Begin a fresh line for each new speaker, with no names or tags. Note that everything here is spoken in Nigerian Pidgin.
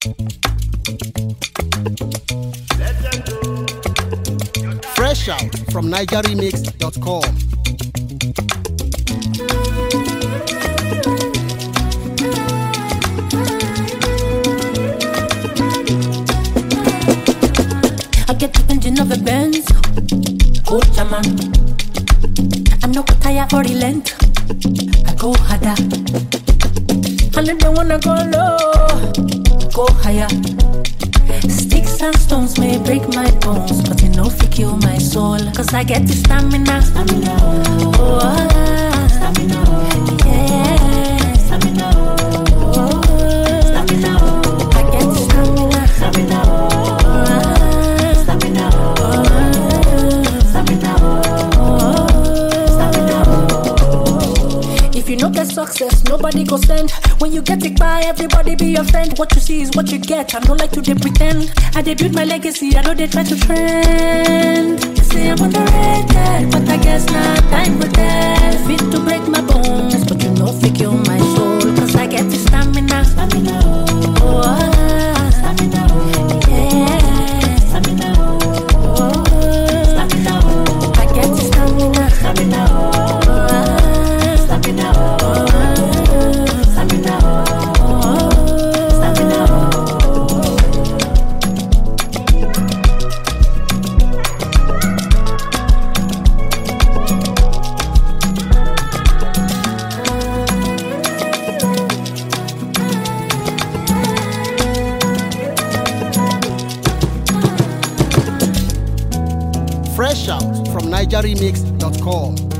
Fresh out from NigerRemix.com.
I get the engine of a Benz, oh German. I no go tire or relent. I go harder, and if they wanna go low, go higher. Sticks and stones may break my bones, but you know fi kill my soul. 'Cause I get the stamina, stamina, oh, stamina, yeah, stamina, oh, stamina. I get the stamina, stamina, oh, stamina, oh, stamina, oh, stamina. If you no get success, nobody go send. When you get it by, everybody be your friend. What you see is what you get. I don't like to dey pretend. I dey build my legacy. I know they try to trend. They say I'm underrated, but I guess not time for that. Fit to break my bones, but you know fi kill my soul. 'Cause I get the stamina, stamina, oh, stamina, yeah, stamina, oh, stamina. I get the stamina, stamina, oh, stamina, oh.
Fresh out from NigerRemix.com.